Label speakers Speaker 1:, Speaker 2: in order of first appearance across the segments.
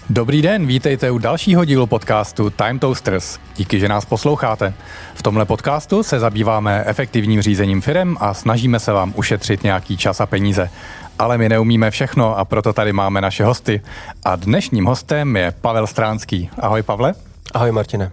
Speaker 1: Dobrý den, vítejte u dalšího dílu podcastu Time Toasters. Díky, že nás posloucháte. V tomhle podcastu se zabýváme efektivním řízením firem a snažíme se vám ušetřit nějaký čas a peníze. Ale my neumíme všechno a proto tady máme naše hosty. A dnešním hostem je Pavel Stránský. Ahoj, Pavle.
Speaker 2: Ahoj, Martine.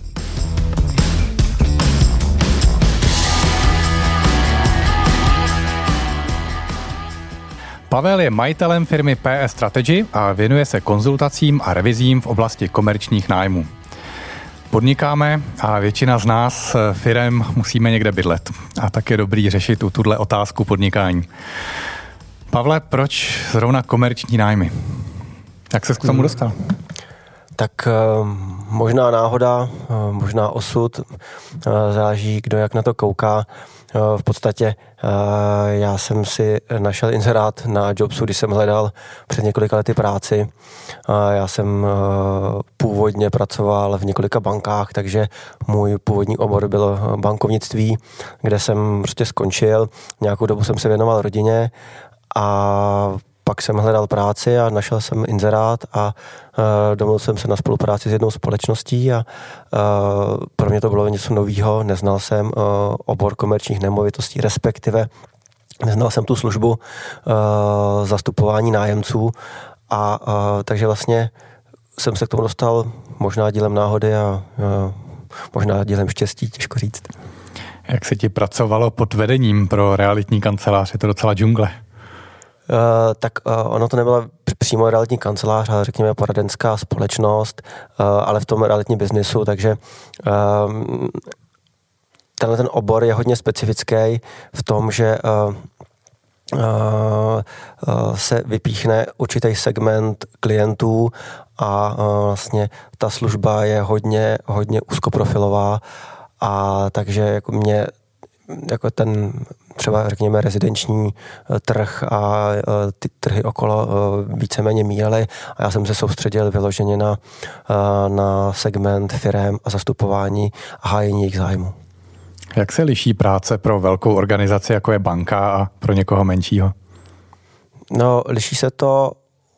Speaker 1: Pavel je majitelem firmy PS Strategy a věnuje se konzultacím a revizím v oblasti komerčních nájmů. Podnikáme a většina z nás firem musíme někde bydlet. A tak je dobrý řešit tuhle otázku podnikání. Pavle, proč zrovna komerční nájmy? Jak ses k tomu dostal?
Speaker 2: Tak možná náhoda, možná osud, záleží, kdo jak na to kouká. V podstatě já jsem si našel inzerát na Jobsu, když jsem hledal před několika lety práci. Já jsem původně pracoval v několika bankách, takže můj původní obor byl bankovnictví, kde jsem prostě skončil. Nějakou dobu jsem se věnoval rodině a pak jsem hledal práci a našel jsem inzerát a domluvil jsem se na spolupráci s jednou společností a pro mě to bylo něco novýho, neznal jsem obor komerčních nemovitostí, respektive neznal jsem tu službu zastupování nájemců a takže vlastně jsem se k tomu dostal možná dílem náhody a možná dílem štěstí, těžko říct.
Speaker 1: Jak se ti pracovalo pod vedením pro realitní kancelář? Je to docela džungle.
Speaker 2: Tak ono to nebyla přímo realitní kancelář, ale řekněme poradenská společnost, ale v tom realitním biznisu, takže tenhle ten obor je hodně specifický v tom, že se vypíchne určitý segment klientů a vlastně ta služba je hodně úzkoprofilová a takže jako mě jako ten třeba řekněme rezidenční trh a ty trhy okolo víceméně míjely a já jsem se soustředil vyloženě na segment firem a zastupování a hájení jejich zájmu.
Speaker 1: Jak se liší práce pro velkou organizaci, jako je banka, a pro někoho menšího?
Speaker 2: No, liší se to,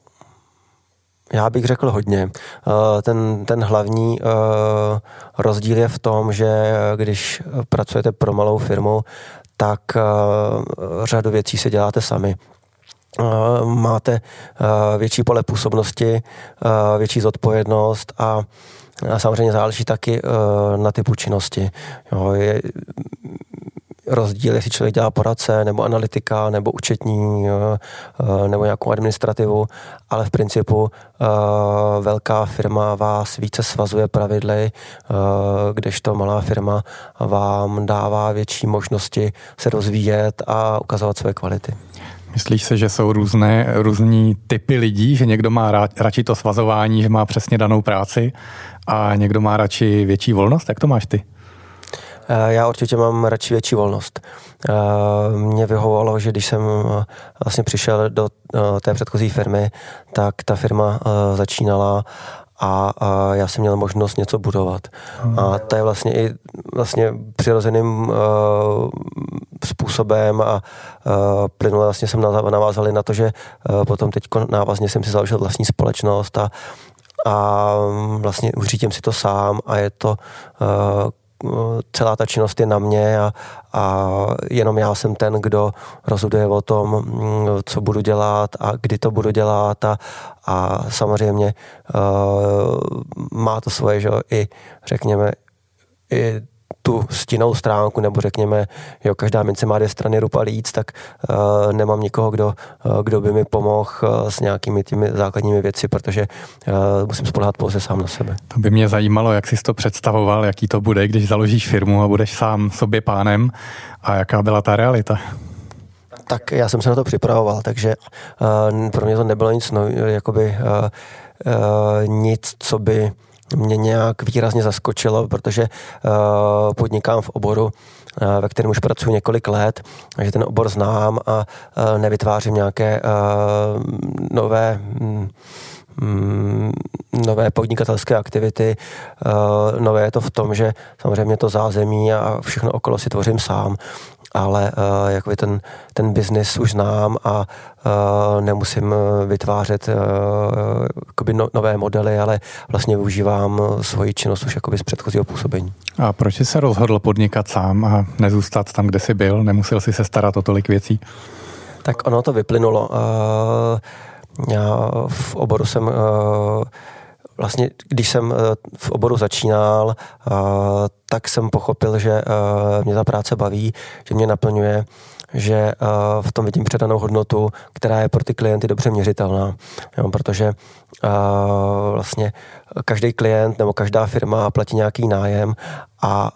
Speaker 2: já bych řekl hodně. Ten hlavní rozdíl je v tom, že když pracujete pro malou firmu, tak řadu věcí si děláte sami. Máte větší pole působnosti, větší zodpovědnost a samozřejmě záleží taky na typu činnosti. Je rozdíl, jestli člověk dělá poradce, nebo analytika, nebo účetní, nebo nějakou administrativu, ale v principu velká firma vás více svazuje pravidly, kdežto malá firma vám dává větší možnosti se rozvíjet a ukazovat své kvality.
Speaker 1: Myslíš si, že jsou různí typy lidí, že někdo má radši to svazování, že má přesně danou práci a někdo má radši větší volnost? Jak to máš ty?
Speaker 2: Já určitě mám radši větší volnost. Mě vyhovovalo, že když jsem vlastně přišel do té předchozí firmy, tak ta firma začínala a já jsem měl možnost něco budovat. A to je vlastně i přirozeným způsobem a plynule vlastně jsem navázali na to, že potom teď návazně jsem si založil vlastní společnost a vlastně už řídím si to sám a je to celá ta činnost je na mě a jenom já jsem ten, kdo rozhoduje o tom, co budu dělat a kdy to budu dělat a samozřejmě má to svoje, že i řekněme i tu stinnou stránku, nebo řekněme, jo, každá mince má dvě strany, rup a líc, tak nemám nikoho, kdo by mi pomohl s nějakými těmi základními věci, protože musím spoléhat pouze sám na sebe.
Speaker 1: To by mě zajímalo, jak jsi to představoval, jaký to bude, když založíš firmu a budeš sám sobě pánem a jaká byla ta realita?
Speaker 2: Tak já jsem se na to připravoval, takže pro mě to nebylo nic nic, co by mě nějak výrazně zaskočilo, protože podnikám v oboru, ve kterém už pracuji několik let, takže ten obor znám a nevytvářím nějaké nové nové podnikatelské aktivity. Nové je to v tom, že samozřejmě to zázemí a všechno okolo si tvořím sám, ale jakoby ten biznis už znám a nemusím vytvářet jakoby nové modely, ale vlastně využívám svoji činnost už jakoby z předchozího působení.
Speaker 1: A proč jsi se rozhodl podnikat sám a nezůstat tam, kde jsi byl? Nemusel jsi se starat o tolik věcí?
Speaker 2: Tak ono to vyplynulo. Já v oboru jsem vlastně, když jsem v oboru začínal, tak jsem pochopil, že mě ta práce baví, že mě naplňuje, že v tom vidím předanou hodnotu, která je pro ty klienty dobře měřitelná. Jo, protože vlastně každý klient nebo každá firma platí nějaký nájem a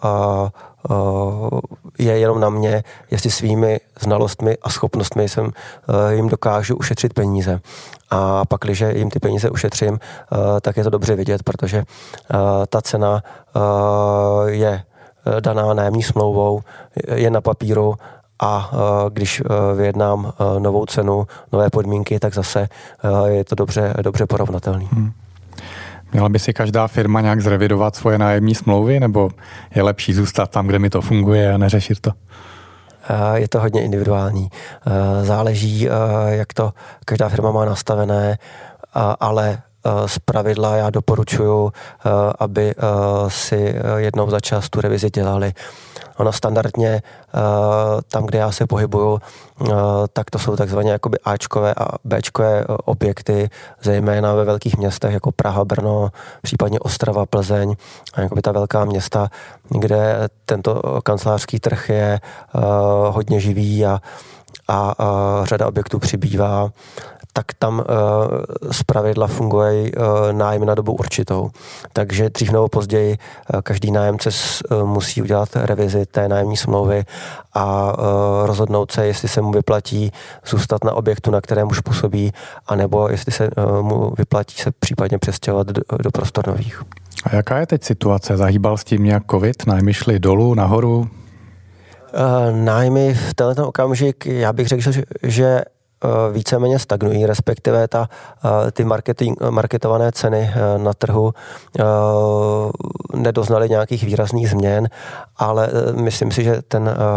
Speaker 2: je jenom na mě, jestli svými znalostmi a schopnostmi jim dokážu ušetřit peníze. A pak, když jim ty peníze ušetřím, tak je to dobře vidět, protože ta cena je daná nájemní smlouvou, je na papíru a když vyjednám novou cenu, nové podmínky, tak zase je to dobře porovnatelný.
Speaker 1: Měla by si každá firma nějak zrevidovat svoje nájemní smlouvy, nebo je lepší zůstat tam, kde mi to funguje a neřešit to?
Speaker 2: Je to hodně individuální. Záleží, jak to každá firma má nastavené, ale z pravidla já doporučuji, aby si jednou za čas tu revizi dělali. Ono standardně, tam, kde já se pohybuju, tak to jsou takzvané jakoby Ačkové a Bčkové objekty, zejména ve velkých městech jako Praha, Brno, případně Ostrava, Plzeň, a jakoby ta velká města, kde tento kancelářský trh je hodně živý a řada objektů přibývá, tak tam zpravidla funguje nájem na dobu určitou. Takže dřív nebo později každý nájemce musí udělat revizi té nájemní smlouvy a rozhodnout se, jestli se mu vyplatí zůstat na objektu, na kterém už působí, anebo jestli se mu vyplatí se případně přestěhovat do prostor nových.
Speaker 1: A jaká je teď situace? Zahýbal s tím nějak covid? Nájmy šly dolů, nahoru?
Speaker 2: Nájmy v tenhle okamžik, já bych řekl, že víceméně stagnují, respektive ty marketované ceny na trhu nedoznaly nějakých výrazných změn, ale myslím si, že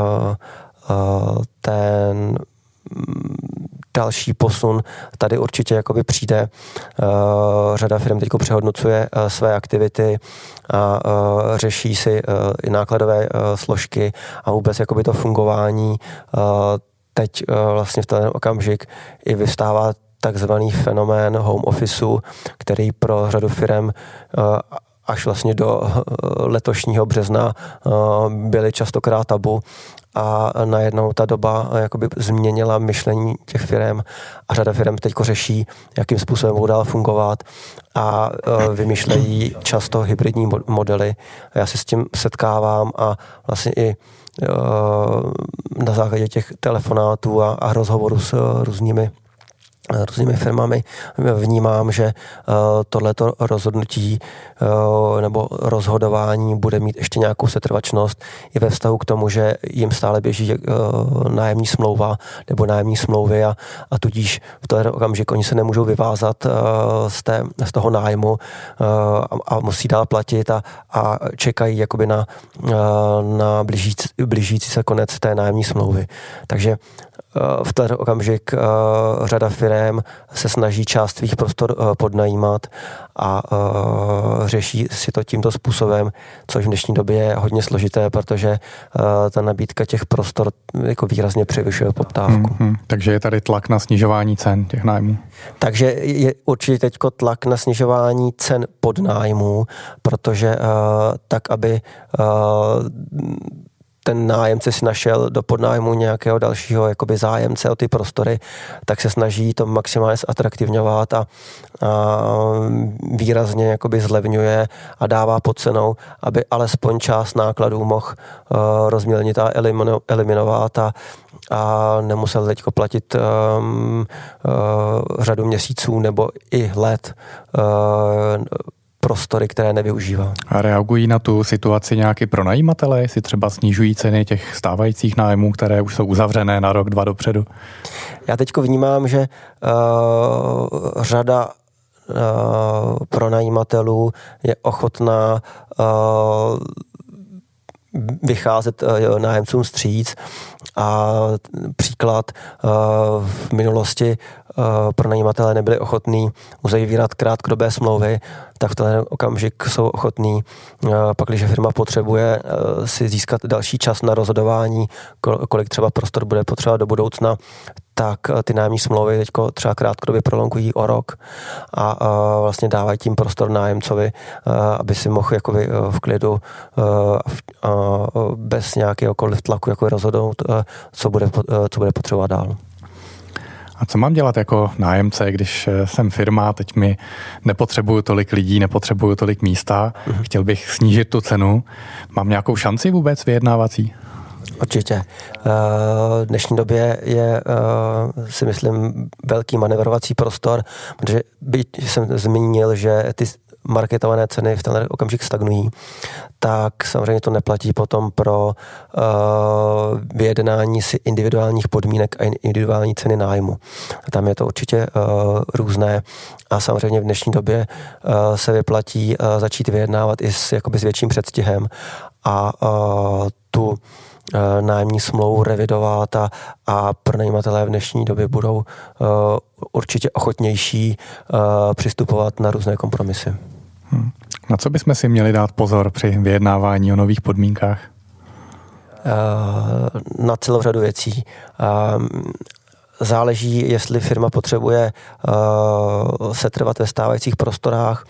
Speaker 2: ten další posun tady určitě jakoby přijde. Řada firm teď přehodnocuje své aktivity a řeší si i nákladové složky a vůbec jakoby to fungování. Teď vlastně v ten okamžik i vyvstává takzvaný fenomén home officeu, který pro řadu firem až vlastně do letošního března byly častokrát tabu a najednou ta doba jakoby změnila myšlení těch firem a řada firem teď řeší, jakým způsobem budou dál fungovat a vymýšlejí často hybridní modely. Já se s tím setkávám a vlastně i na základě těch telefonátů a rozhovorů s různými firmami vnímám, že tohleto rozhodnutí nebo rozhodování bude mít ještě nějakou setrvačnost i ve vztahu k tomu, že jim stále běží nájemní smlouva nebo nájemní smlouvy a tudíž v ten okamžik oni se nemůžou vyvázat z toho nájmu a musí dál platit a čekají jakoby na blížící se konec té nájemní smlouvy. Takže v ten okamžik řada firem se snaží část svých prostor podnajímat a řeší si to tímto způsobem, což v dnešní době je hodně složité, protože ta nabídka těch prostor jako výrazně převyšuje poptávku.
Speaker 1: Takže je tady tlak na snižování cen těch nájmů?
Speaker 2: Takže je určitě teďko tlak na snižování cen podnájmů, protože tak, aby ten nájemce si našel do podnájmu nějakého dalšího jakoby zájemce o ty prostory, tak se snaží to maximálně zatraktivňovat a výrazně jakoby zlevňuje a dává pod cenou, aby alespoň část nákladů mohl rozmělnit a eliminovat a nemusel teďko platit řadu měsíců nebo i let prostory, které nevyužívá.
Speaker 1: A reagují na tu situaci nějaký pronajímatelé, jestli třeba snižují ceny těch stávajících nájmů, které už jsou uzavřené na rok, 2 dopředu?
Speaker 2: Já teďko vnímám, že řada pronajímatelů je ochotná vycházet nájemcům vstříc a příklad v minulosti pronajímatelé nebyli ochotní uzavírat krátkodobé smlouvy, tak v ten okamžik jsou ochotní, pakliže firma potřebuje si získat další čas na rozhodování, kolik třeba prostor bude potřebovat do budoucna, tak ty nájemní smlouvy teďko třeba krátkodobě prolongují o rok a vlastně dávají tím prostor nájemcovi, aby si mohl jakoby v klidu bez nějakéhokoliv tlaku jako rozhodnout, co bude potřebovat dál.
Speaker 1: A co mám dělat jako nájemce, když jsem firma, teď mi nepotřebuju tolik lidí, nepotřebuju tolik místa, chtěl bych snížit tu cenu. Mám nějakou šanci vůbec vyjednávací?
Speaker 2: Určitě. V dnešní době je, si myslím, velký manevrovací prostor, protože byť jsem zmínil, že ty marketované ceny v tenhle okamžik stagnují, tak samozřejmě to neplatí potom pro vyjednání si individuálních podmínek a individuální ceny nájmu. Tam je to určitě různé a samozřejmě v dnešní době se vyplatí začít vyjednávat i s větším předstihem a tu nájemní smlouvu revidovat a pronajímatelé v dnešní době budou určitě ochotnější přistupovat na různé kompromisy.
Speaker 1: Na co bychom si měli dát pozor při vyjednávání o nových podmínkách?
Speaker 2: Na celou řadu věcí. Záleží, jestli firma potřebuje setrvat ve stávajících prostorách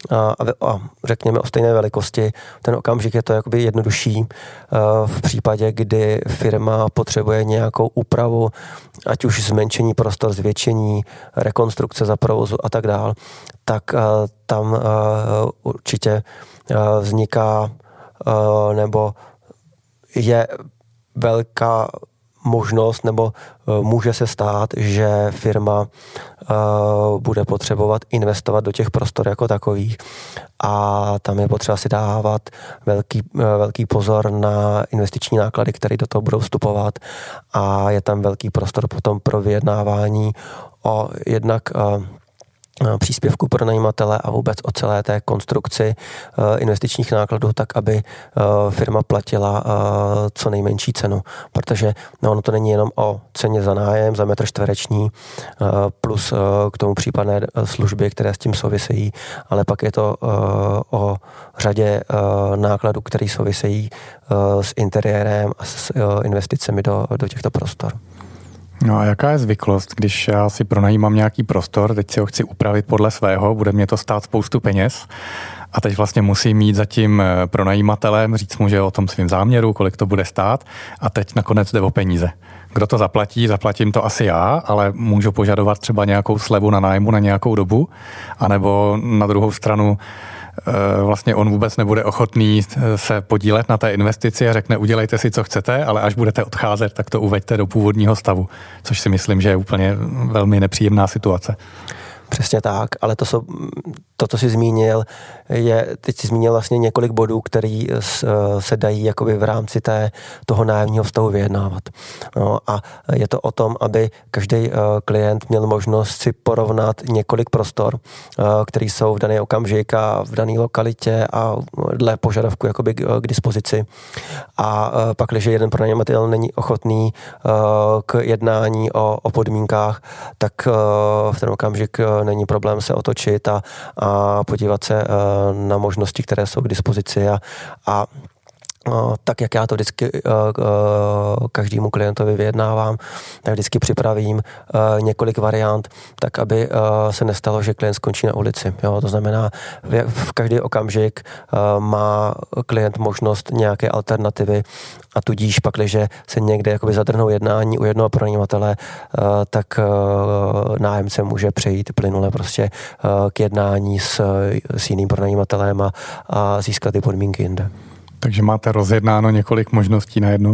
Speaker 2: a řekněme o stejné velikosti. Ten okamžik je to jakoby jednodušší v případě, kdy firma potřebuje nějakou úpravu, ať už zmenšení prostor, zvětšení, rekonstrukce za provozu a tak dál, tak tam určitě vzniká nebo je velká možnost, nebo může se stát, že firma bude potřebovat investovat do těch prostor jako takových a tam je potřeba si dávat velký pozor na investiční náklady, které do toho budou vstupovat a je tam velký prostor potom pro vyjednávání o jednak příspěvku pro najímatele a vůbec o celé té konstrukci investičních nákladů, tak aby firma platila co nejmenší cenu. Protože ono to není jenom o ceně za nájem, za metr čtvereční, plus k tomu případné služby, které s tím souvisejí, ale pak je to o řadě nákladů, které souvisejí s interiérem a s investicemi do těchto prostor.
Speaker 1: No a jaká je zvyklost, když já si pronajímám nějaký prostor, teď si ho chci upravit podle svého, bude mě to stát spoustu peněz a teď vlastně musím mít za tím pronajímatelem, říct mu, že o tom svým záměru, kolik to bude stát a teď nakonec jde o peníze. Kdo to zaplatí? Zaplatím to asi já, ale můžu požadovat třeba nějakou slevu na nájmu na nějakou dobu, anebo na druhou stranu vlastně on vůbec nebude ochotný se podílet na té investici a řekne, udělejte si, co chcete, ale až budete odcházet, tak to uveďte do původního stavu, což si myslím, že je úplně velmi nepříjemná situace.
Speaker 2: Přesně tak, ale to, co jsi zmínil, teď jsi zmínil vlastně několik bodů, který se dají jakoby v rámci toho nájemního vztahu vyjednávat. No, a je to o tom, aby každý klient měl možnost si porovnat několik prostor, které jsou v daný okamžik a v dané lokalitě a dle požadavku jakoby k dispozici. A pak, když jeden pronajímatel není ochotný k jednání o podmínkách, tak v ten okamžik není problém se otočit a podívat se na možnosti, které jsou k dispozici a tak, jak já to vždycky každému klientovi vyjednávám, tak vždycky připravím několik variant, tak aby se nestalo, že klient skončí na ulici. Jo? To znamená, v každý okamžik má klient možnost nějaké alternativy a tudíž pak, když se někde jakoby zadrhnou jednání u jednoho pronajímatele, tak nájemce může přejít plynule prostě k jednání s jiným pronajímatelem a získat ty podmínky jinde.
Speaker 1: Takže máte rozjednáno několik možností najednou?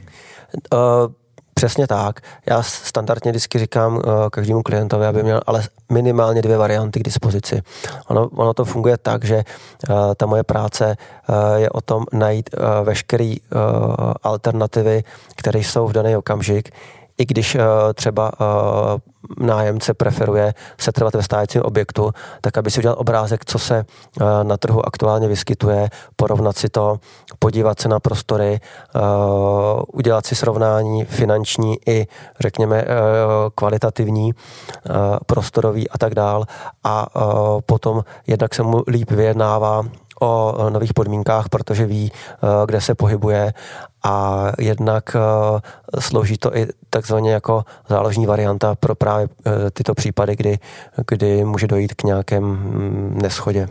Speaker 2: Přesně tak. Já standardně vždycky říkám každému klientovi, aby měl ale minimálně 2 varianty k dispozici. Ono to funguje tak, že ta moje práce je o tom najít veškeré alternativy, které jsou v daný okamžik, i když třeba nájemce preferuje setrvat ve stájícím objektu, tak aby si udělal obrázek, co se na trhu aktuálně vyskytuje, porovnat si to, podívat se na prostory, udělat si srovnání finanční i, řekněme, kvalitativní, prostorový a tak dál. A potom jednak se mu líp vyjednává o nových podmínkách, protože ví, kde se pohybuje, a jednak slouží to i takzvaně jako záložní varianta pro právě tyto případy, kdy může dojít k nějakém neschodě.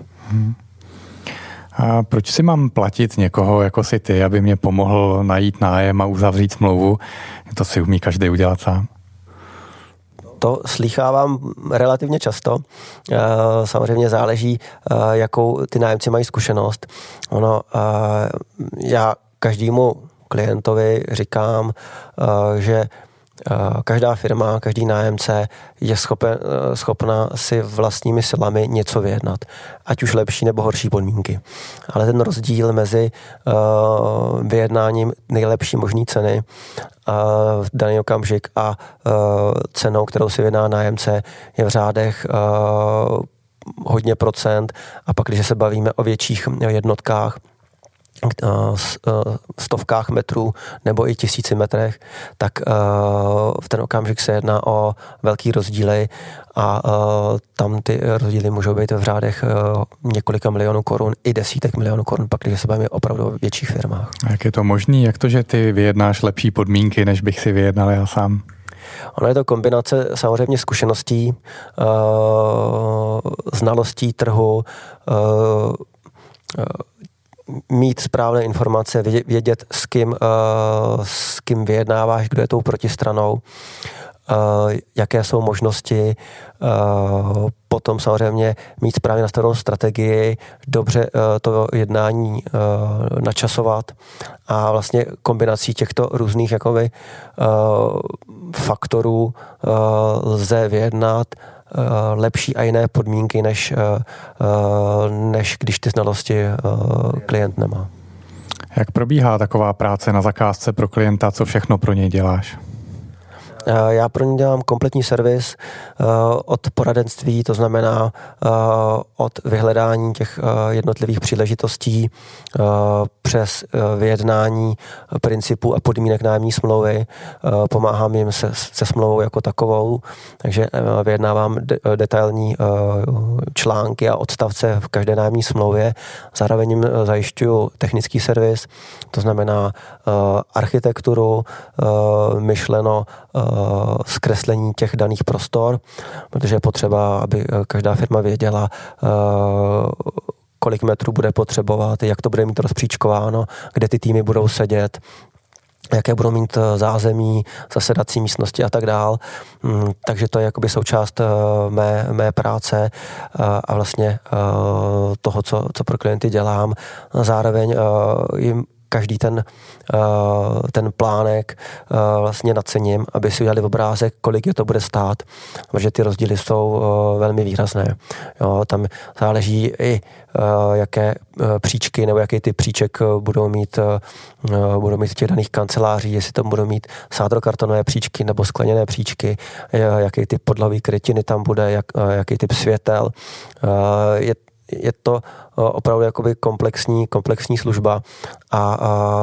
Speaker 1: A proč si mám platit někoho jako si ty, aby mě pomohl najít nájem a uzavřít smlouvu? To si umí každý udělat sám.
Speaker 2: To slýchávám relativně často. Samozřejmě záleží, jakou ty nájemci mají zkušenost. Já každému klientovi říkám, že každá firma, každý nájemce je schopna si vlastními silami něco vyjednat. Ať už lepší nebo horší podmínky. Ale ten rozdíl mezi vyjednáním nejlepší možné ceny v daný okamžik a cenou, kterou si vyjedná nájemce, je v řádech hodně procent, a pak, když se bavíme o větších jednotkách, stovkách metrů nebo i 1000 metrech, tak v ten okamžik se jedná o velký rozdíly a tam ty rozdíly můžou být v řádech několika milionů korun i desítek milionů korun, pak když se bavíme opravdu o větších firmách.
Speaker 1: A jak je to možný? Jak to, že ty vyjednáš lepší podmínky, než bych si vyjednal já sám?
Speaker 2: Ono je to kombinace samozřejmě zkušeností, znalostí trhu, mít správné informace, vědět, s kým vyjednáváš, kdo je tou protistranou, jaké jsou možnosti, potom samozřejmě mít správně nastavenou strategii, dobře to jednání načasovat, a vlastně kombinací těchto různých jakoby faktorů lze vyjednat lepší a jiné podmínky, než když ty znalosti klient nemá.
Speaker 1: Jak probíhá taková práce na zakázce pro klienta? Co všechno pro něj děláš?
Speaker 2: Já pro ně dělám kompletní servis od poradenství, to znamená od vyhledání těch jednotlivých příležitostí přes vyjednání principů a podmínek nájemní smlouvy. Pomáhám jim se smlouvou jako takovou, takže vyjednávám detailní články a odstavce v každé nájemní smlouvě. Zároveň jim zajišťuju technický servis, to znamená architekturu, myšleno zkreslení těch daných prostor, protože je potřeba, aby každá firma věděla, kolik metrů bude potřebovat, jak to bude mít rozpříčkováno, kde ty týmy budou sedět, jaké budou mít zázemí, zasedací místnosti a tak dál. Takže to je jakoby součást mé práce a vlastně toho, co pro klienty dělám. Zároveň jim každý ten plánek vlastně nacením, aby si udělali obrázek, kolik je to bude stát, protože ty rozdíly jsou velmi výrazné. Jo, tam záleží i jaké příčky nebo jaký typ příček budou mít v těch daných kanceláří, jestli to budou mít sádrokartonové příčky nebo skleněné příčky, jaký typ podlahový krytiny tam bude, jaký typ světel. Je to opravdu jakoby komplexní služba a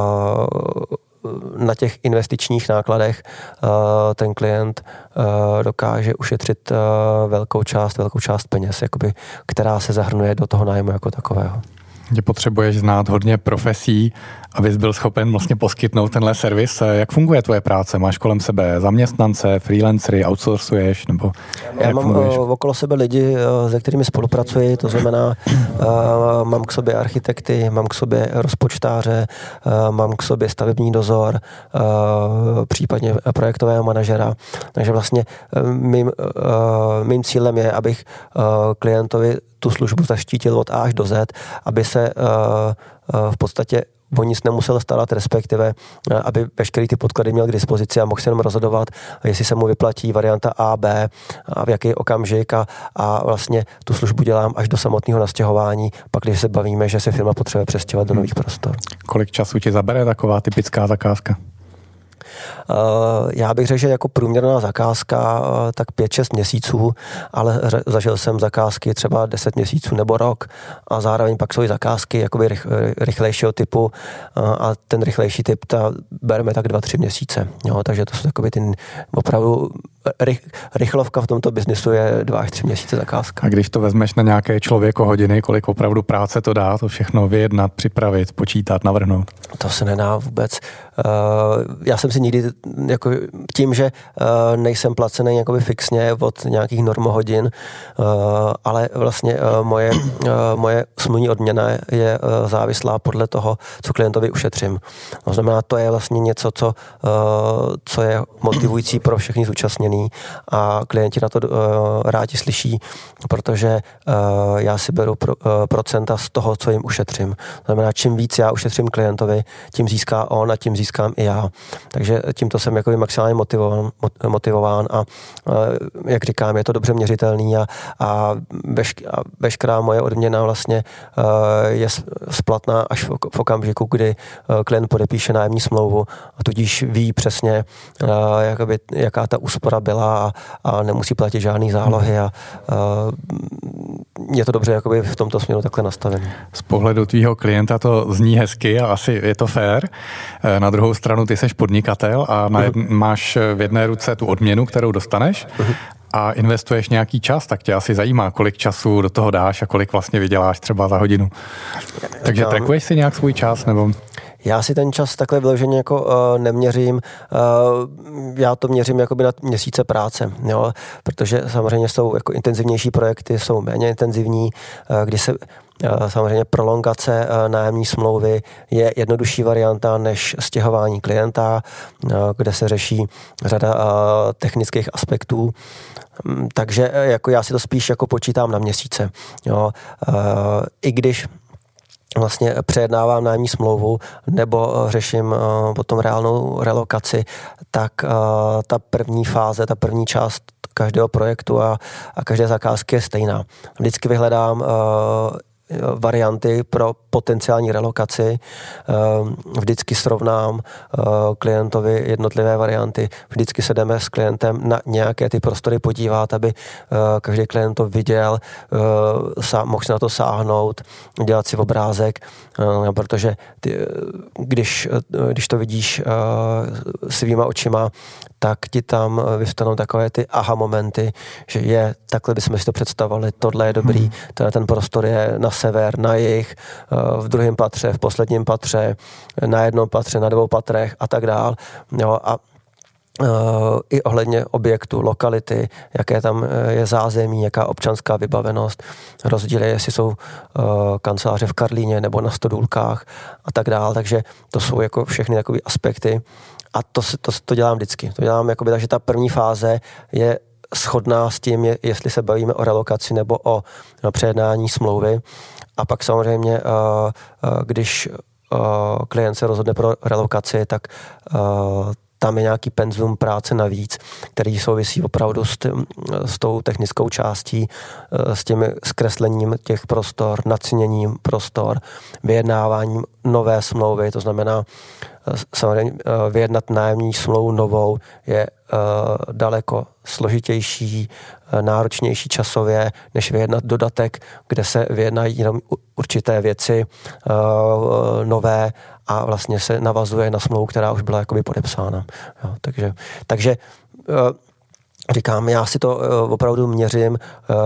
Speaker 2: na těch investičních nákladech ten klient dokáže ušetřit velkou část peněz, jakoby, která se zahrnuje do toho nájmu jako takového.
Speaker 1: Že potřebuješ znát hodně profesí, abys byl schopen vlastně poskytnout tenhle servis. Jak funguje tvoje práce? Máš kolem sebe zaměstnance, freelancery, outsourcuješ? Nebo
Speaker 2: já mám okolo sebe lidi, se kterými spolupracuji, to znamená, mám k sobě architekty, mám k sobě rozpočtáře, mám k sobě stavební dozor, případně projektového manažera. Takže vlastně mým cílem je, abych klientovi tu službu zaštítil od A až do Z, aby se v podstatě o nic nemusel starat, respektive aby veškeré ty podklady měl k dispozici a mohl se jenom rozhodovat, jestli se mu vyplatí varianta A, B a v jaký okamžik a vlastně tu službu dělám až do samotného nastěhování, pak když se bavíme, že se firma potřebuje přestěhovat do nových prostor.
Speaker 1: Kolik času ti zabere taková typická zakázka?
Speaker 2: Já bych řekl, že jako průměrná zakázka tak 5-6 měsíců, ale zažil jsem zakázky třeba 10 měsíců nebo rok a zároveň pak jsou i zakázky jakoby rychlejšího typu a ten rychlejší typ bereme tak 2-3 měsíce. Jo, takže to jsou takový ty opravdu rychlovka v tomto biznisu je 2 až 3 měsíce zakázka.
Speaker 1: A když to vezmeš na nějaké člověkohodiny, kolik opravdu práce to dá, to všechno vyjednat, připravit, počítat, navrhnout?
Speaker 2: To se nedá vůbec. Já jsem si nikdy, jako tím, že nejsem placený jakoby fixně od nějakých normohodin, ale vlastně moje smluvní odměna je závislá podle toho, co klientovi ušetřím. To znamená, to je vlastně něco, co je motivující pro všechny zúčastněný a klienti na to rádi slyší, protože já si beru procenta z toho, co jim ušetřím. To znamená, čím víc já ušetřím klientovi, tím získá on a tím získám i já. Takže tímto jsem jakoby maximálně motivován a jak říkám, je to dobře měřitelný a veškerá moje odměna vlastně je splatná až v okamžiku, kdy klient podepíše nájemní smlouvu a tudíž ví přesně, jaká ta úspora byla a nemusí platit žádný zálohy a je to dobře jakoby v tomto směru takhle nastavené.
Speaker 1: Z pohledu tvýho klienta to zní hezky a asi je to fér. Na druhou stranu ty seš podnikatel a máš v jedné ruce tu odměnu, kterou dostaneš a investuješ nějaký čas, tak tě asi zajímá, kolik času do toho dáš a kolik vlastně vyděláš třeba za hodinu. Takže trackuješ si nějak svůj čas nebo...
Speaker 2: Já si ten čas takhle vyloženě jako neměřím. Já to měřím jakoby na měsíce práce, jo? Protože samozřejmě jsou jako intenzivnější projekty, jsou méně intenzivní, kdy se samozřejmě prolongace nájemní smlouvy je jednodušší varianta než stěhování klienta, kde se řeší řada technických aspektů. Takže jako já si to spíš jako počítám na měsíce. Jo? I když vlastně přejednávám nájemní smlouvu nebo řeším potom reálnou relokaci, tak ta první fáze, ta první část každého projektu a každé zakázky je stejná. Vždycky vyhledám varianty pro potenciální relokaci, vždycky srovnám klientovi jednotlivé varianty, vždycky se jdeme s klientem na nějaké ty prostory podívat, aby každý klient to viděl, mohl se na to sáhnout, dělat si obrázek, protože když to vidíš svýma očima, tak ti tam vyvstanou takové ty aha momenty, že takhle bychom si to představovali, tohle je dobrý, ten prostor je na sever, na jih, v druhém patře, v posledním patře, na jednom patře, na 2 patrech a tak dál. Jo, a i ohledně objektu, lokality, jaké tam je zázemí, jaká občanská vybavenost, rozdíly, jestli jsou kanceláře v Karlíně nebo na Stodůlkách a tak dál. Takže to jsou jako všechny takové aspekty. A to dělám vždycky. To dělám jakoby, takže ta první fáze je shodná s tím, jestli se bavíme o relokaci nebo o přejednání smlouvy. A pak samozřejmě, když klient se rozhodne pro relokaci, tak tam je nějaký penzum práce navíc, který souvisí opravdu s tou technickou částí, s tím zkreslením těch prostor, naciněním prostor, vyjednáváním nové smlouvy, to znamená samozřejmě vyjednat nájemní smlouvu novou je daleko složitější, náročnější časově, než vyjednat dodatek, kde se vyjednají jenom určité věci nové a vlastně se navazuje na smlouvu, která už byla jakoby podepsána. Jo, takže říkám, já si to opravdu měřím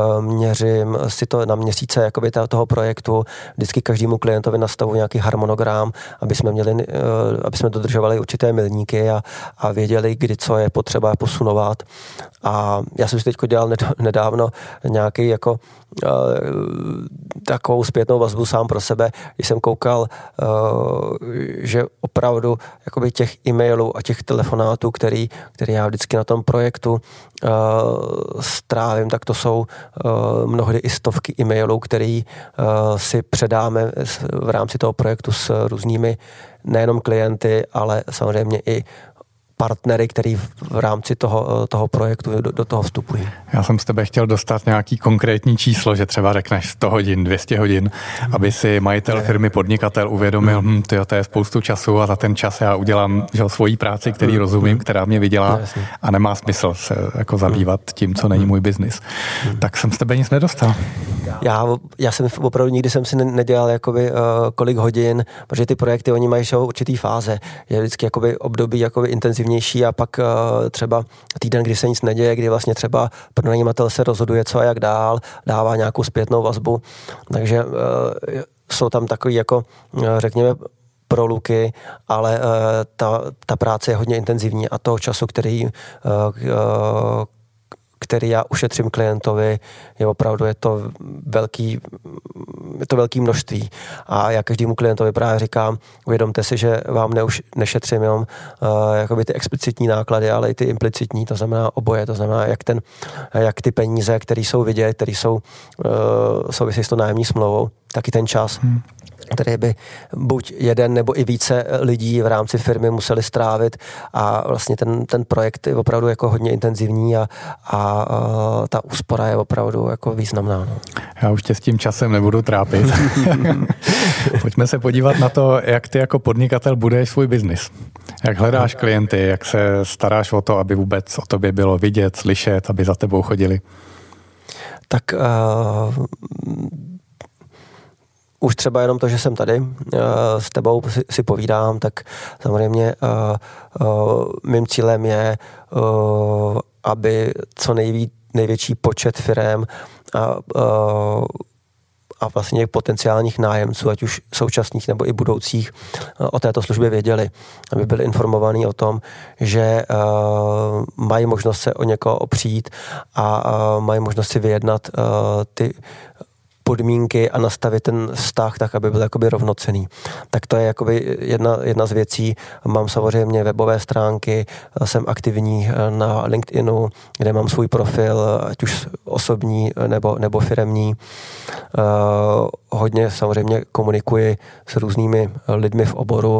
Speaker 2: si to na měsíce jakoby toho projektu, vždycky každému klientovi nastavuji nějaký harmonogram, aby jsme dodržovali určité milníky a věděli, kdy co je potřeba posunovat. A já jsem si teď dělal nedávno nějaký jako takovou zpětnou vazbu sám pro sebe, když jsem koukal, že opravdu jakoby těch e-mailů a těch telefonátů, který já vždycky na tom projektu strávím, tak to jsou mnohdy i stovky e-mailů, který si předáme v rámci toho projektu s různými nejenom klienty, ale samozřejmě i partnery, který v rámci toho projektu do toho vstupují.
Speaker 1: Já jsem z tebe chtěl dostat nějaký konkrétní číslo, že třeba řekneš 100 hodin, 200 hodin, aby si majitel firmy, podnikatel uvědomil, to je spoustu času a za ten čas já udělám svoji práci, který rozumím, která mě vydělá a nemá smysl se jako zabývat tím, co není můj biznis. Tak jsem z tebe nic nedostal.
Speaker 2: Já jsem opravdu nikdy jsem si nedělal jakoby, kolik hodin, protože ty projekty, oni mají určitý fáze. Je vždycky jakoby období jakoby intenzivnější a pak třeba týden, kdy se nic neděje, kdy vlastně třeba pronajímatel se rozhoduje, co a jak dál, dává nějakou zpětnou vazbu. Takže jsou tam takový jako, řekněme, proluky, ale ta práce je hodně intenzivní a toho času, který já ušetřím klientovi, je opravdu je to velký množství. A já každému klientovi právě říkám, uvědomte si, že vám nešetřím jenom jakoby ty explicitní náklady, ale i ty implicitní, to znamená oboje, to znamená jak ty peníze, které jsou vidět, které jsou souvisí s tou nájemní smlouvou, tak i ten čas, který by buď jeden nebo i více lidí v rámci firmy museli strávit a vlastně ten projekt je opravdu jako hodně intenzivní a ta úspora je opravdu jako významná. No.
Speaker 1: Já už tě s tím časem nebudu trápit. Pojďme se podívat na to, jak ty jako podnikatel buduješ svůj biznis. Jak hledáš klienty, jak se staráš o to, aby vůbec o tobě bylo vidět, slyšet, aby za tebou chodili.
Speaker 2: Tak už třeba jenom to, že jsem tady s tebou si povídám, tak samozřejmě mým cílem je, aby co největší počet firem a vlastně potenciálních nájemců, ať už současných nebo i budoucích, o této službě věděli. Aby byli informovaní o tom, že mají možnost se o někoho opřít a mají možnost si vyjednat ty podmínky a nastavit ten vztah tak, aby byl jakoby rovnocenný. Tak to je jakoby jedna z věcí. Mám samozřejmě webové stránky, jsem aktivní na LinkedInu, kde mám svůj profil, ať už osobní nebo firemní. Hodně samozřejmě komunikuji s různými lidmi v oboru.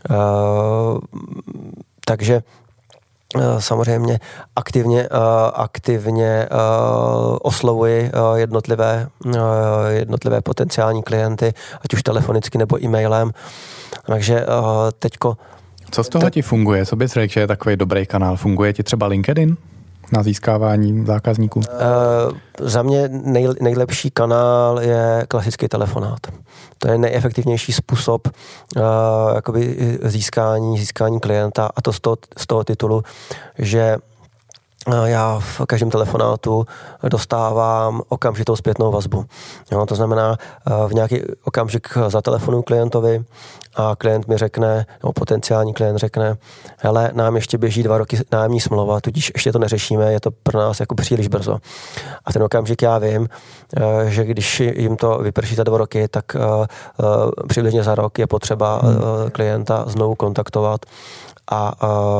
Speaker 2: Takže samozřejmě aktivně oslovuji jednotlivé potenciální klienty, ať už telefonicky nebo e-mailem. Takže teďko...
Speaker 1: Co z toho ti funguje? Co bys řekl, že je takový dobrý kanál? Funguje ti třeba LinkedIn na získávání zákazníků?
Speaker 2: Za mě nejlepší kanál je klasický telefonát. To je nejefektivnější způsob jakoby získání klienta, a to z toho titulu, že já v každém telefonátu dostávám okamžitou zpětnou vazbu. Jo, to znamená, v nějaký okamžik zatelefonuji klientovi a klient mi řekne, nebo potenciální klient řekne, hele, nám ještě běží 2 roky nájemní smlouva, tudíž ještě to neřešíme, je to pro nás jako příliš brzo. A ten okamžik já vím, že když jim to vyprší za 2 roky, tak přibližně za rok je potřeba klienta znovu kontaktovat a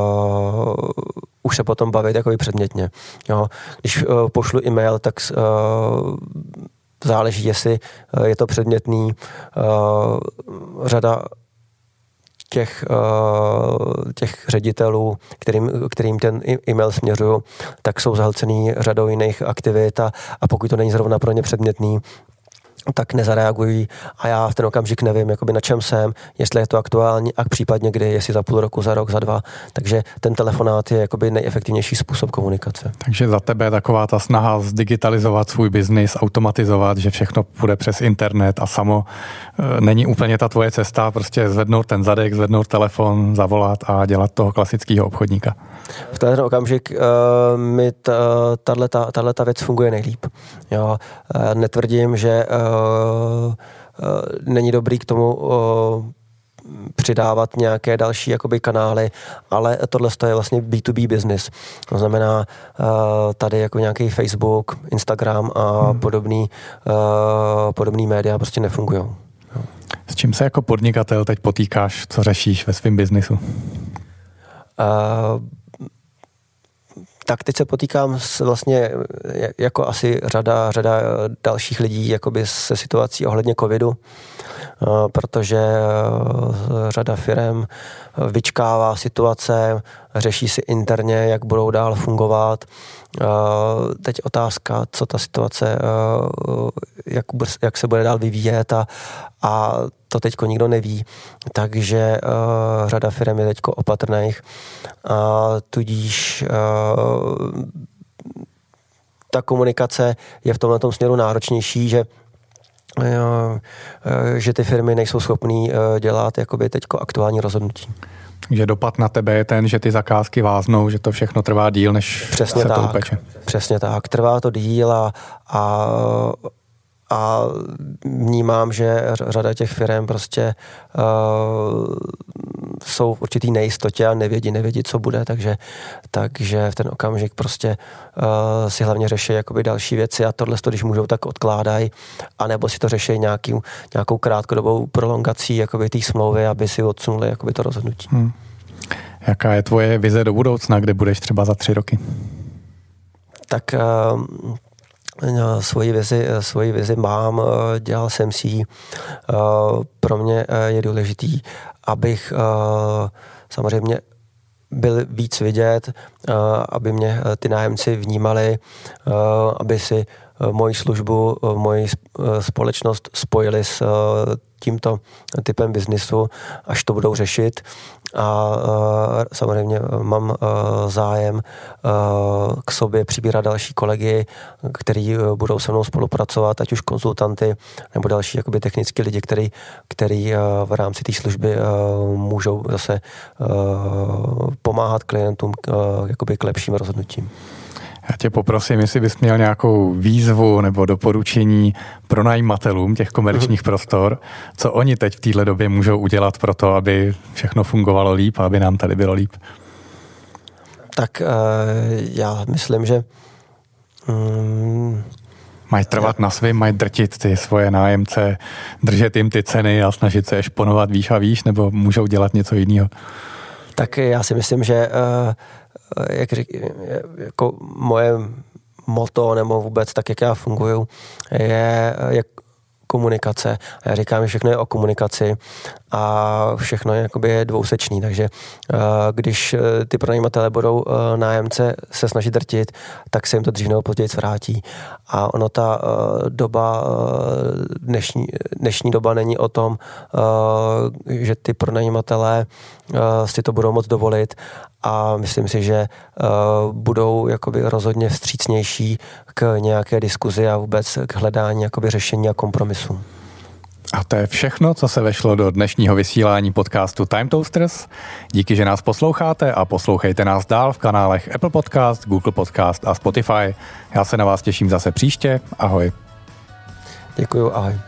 Speaker 2: už se potom bavit jakoby předmětně. Jo. Když pošlu e-mail, tak záleží, jestli je to předmětný. Řada těch ředitelů, kterým ten e-mail směřuju, tak jsou zahlcený řadou jiných aktivit a pokud to není zrovna pro ně předmětný, tak nezareagují a já v ten okamžik nevím, jakoby na čem jsem, jestli je to aktuální a případně kdy, jestli za půl roku, za rok, za 2. Takže ten telefonát je jakoby nejefektivnější způsob komunikace.
Speaker 1: Takže za tebe taková ta snaha zdigitalizovat svůj biznis, automatizovat, že všechno půjde přes internet a samo není úplně ta tvoje cesta, prostě zvednout ten zadek, zvednout telefon, zavolat a dělat toho klasického obchodníka.
Speaker 2: V ten okamžik mi tato věc funguje nejlíp. Jo, netvrdím, že není dobrý k tomu přidávat nějaké další jakoby kanály, ale tohle je vlastně B2B business. To znamená tady jako nějaký Facebook, Instagram a podobný média prostě nefungují.
Speaker 1: S čím se jako podnikatel teď potýkáš, co řešíš ve svém biznisu?
Speaker 2: Tak teď se potýkám vlastně jako asi řada dalších lidí jakoby se situací ohledně covidu, protože řada firem vyčkává situace, řeší si interně, jak budou dál fungovat. Teď otázka, co ta situace, jak se bude dál vyvíjet a to teďko nikdo neví, takže řada firem je teďko opatrných a tudíž ta komunikace je v tomhletom směru náročnější, že ty firmy nejsou schopný dělat jakoby teďko aktuální rozhodnutí.
Speaker 1: Takže dopad na tebe je ten, že ty zakázky váznou, že to všechno trvá díl, než
Speaker 2: přesně
Speaker 1: se
Speaker 2: tak,
Speaker 1: to upeče.
Speaker 2: Přesně tak. Trvá to díl a vnímám, že řada těch firm prostě jsou v určitý nejistotě a nevědí, co bude, takže v ten okamžik prostě si hlavně řeší jakoby další věci a tohle, když můžou, tak odkládají, anebo si to řeší nějakou krátkodobou prolongací jakoby té smlouvy, aby si odsunuli jakoby to rozhodnutí.
Speaker 1: Jaká je tvoje vize do budoucna, kde budeš třeba za 3 roky?
Speaker 2: Tak svoji vizi mám, dělal jsem si ji. Pro mě je důležitý, abych samozřejmě byl víc vidět, aby mě ty nájemci vnímali, aby si moji službu, moji společnost spojili s tímto typem biznisu, až to budou řešit. A samozřejmě mám zájem k sobě přibírat další kolegy, kteří budou se mnou spolupracovat, ať už konzultanty nebo další jakoby technický lidi, který v rámci té služby můžou zase pomáhat klientům jakoby k lepším rozhodnutím.
Speaker 1: Já tě poprosím, jestli bys měl nějakou výzvu nebo doporučení pronajímatelům těch komerčních prostor, co oni teď v této době můžou udělat pro to, aby všechno fungovalo líp a aby nám tady bylo líp.
Speaker 2: Tak já myslím, že
Speaker 1: mají trvat na svým, mají drtit ty svoje nájemce, držet jim ty ceny a snažit se je šponovat výš a výš, nebo můžou dělat něco jiného?
Speaker 2: Tak já si myslím, že jako moje motto nebo vůbec tak, jak já funguju, je komunikace. Já říkám, že všechno je o komunikaci a všechno je jakoby dvousečný, takže když ty pronajímatele budou nájemce se snažit drtit, tak se jim to dřív nebo později vrátí. A ono ta doba, dnešní doba není o tom, že ty pronajímatelé si to budou moc dovolit a myslím si, že budou jakoby rozhodně vstřícnější k nějaké diskuzi a vůbec k hledání jakoby řešení a kompromisu.
Speaker 1: A to je všechno, co se vešlo do dnešního vysílání podcastu Time Toasters. Díky, že nás posloucháte a poslouchejte nás dál v kanálech Apple Podcast, Google Podcast a Spotify. Já se na vás těším zase příště. Ahoj.
Speaker 2: Děkuju, ahoj.